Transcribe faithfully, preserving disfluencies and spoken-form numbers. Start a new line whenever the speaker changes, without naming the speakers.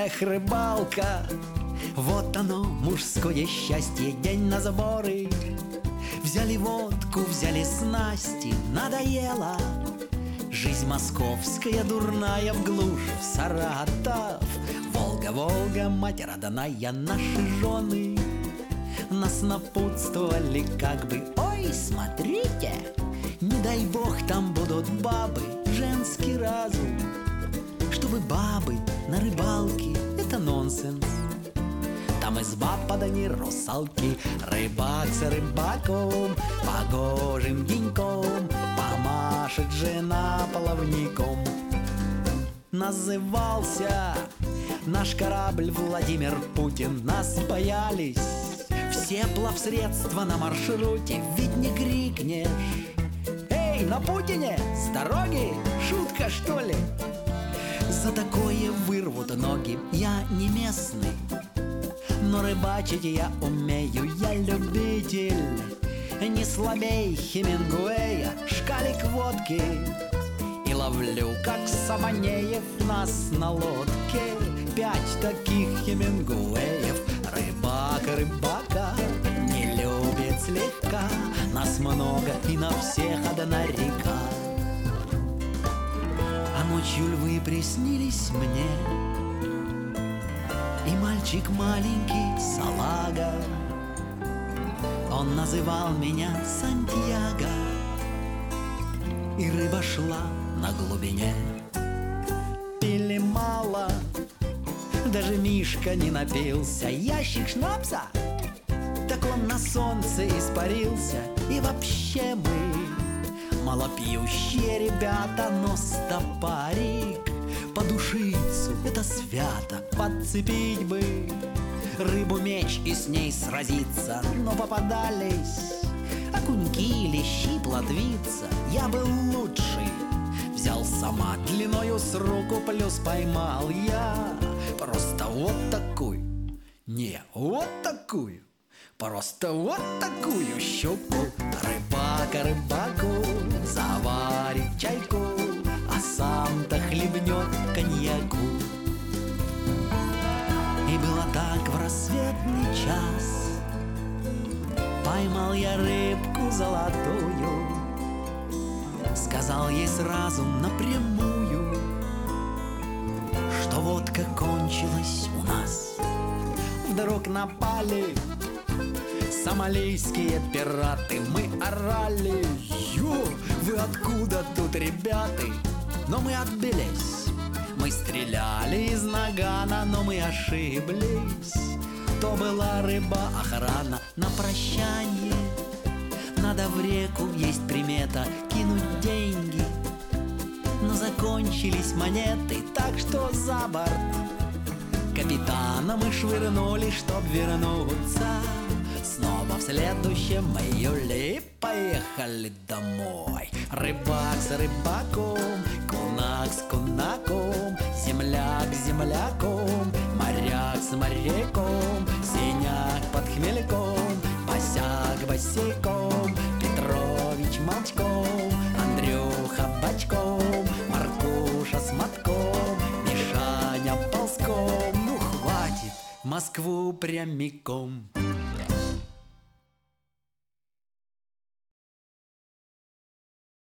Эх, рыбалка, вот оно, мужское счастье, день на сборы. Взяли водку, взяли снасти, надоело. Жизнь московская дурная в глушь, в Саратов. Волга, Волга, мать родная, наши жены нас напутствовали как бы: ой, смотрите, не дай бог там будут бабы, женский разум. Чтобы бабы на рыбалке — это нонсенс. Там изба подани русалки, рыбак с рыбаком погожим деньком помашет жена половником. Назывался наш корабль Владимир Путин. Нас боялись все плавсредства на маршруте, ведь не крикнешь: эй, на Путине, с дороги, шутка что ли? За такое вырвут ноги. Я не местный, но рыбачить я умею. Я любитель, не слабей Хемингуэя, шкалик водки. И ловлю, как Саманеев, нас на лодке пять таких Хемингуэев. Рыбак, рыбака не любит слегка, нас много и на всех одна река. А ночью львы приснились мне, и мальчик маленький салага. Он называл меня Сантьяго, и рыба шла на глубине. Пили мало, даже Мишка не напился. Ящик шнапса, так он на солнце испарился. И вообще мы малопьющие ребята, но стопарик подушицу — это свято. Подцепить бы рыбу меч и с ней сразиться, но попадались окуньки, лещи, плотвица. Я был лучший, взял сама длиною с руку, плюс поймал я просто вот такую, не вот такую, просто вот такую щуку. Рыбака рыбаку заварит чайку, а сам-то хлебнет коньяку. И было так в рассветный час, поймал я рыбку золотую, сказал ей сразу напрямую, что водка кончилась у нас. Вдруг напали сомалийские пираты. Мы орали: ё, вы откуда тут, ребята? Но мы отбились. Мы стреляли из нагана, но мы ошиблись. То была рыба-охрана. На прощание надо в реку, есть примета, кинуть деньги. Но закончились монеты, так что за борт капитана мы швырнули, чтоб вернуться снова в следующем июле. И поехали домой. Рыбак с рыбаком, кунак с кунаком, земляк с земляком, моряк с моряком, синяк под хмельком, босяк босиком, Петрович молчком, Андрюха бочком, Маркуша с мотком, Мишаня ползком. Ну хватит, в Москву прямиком.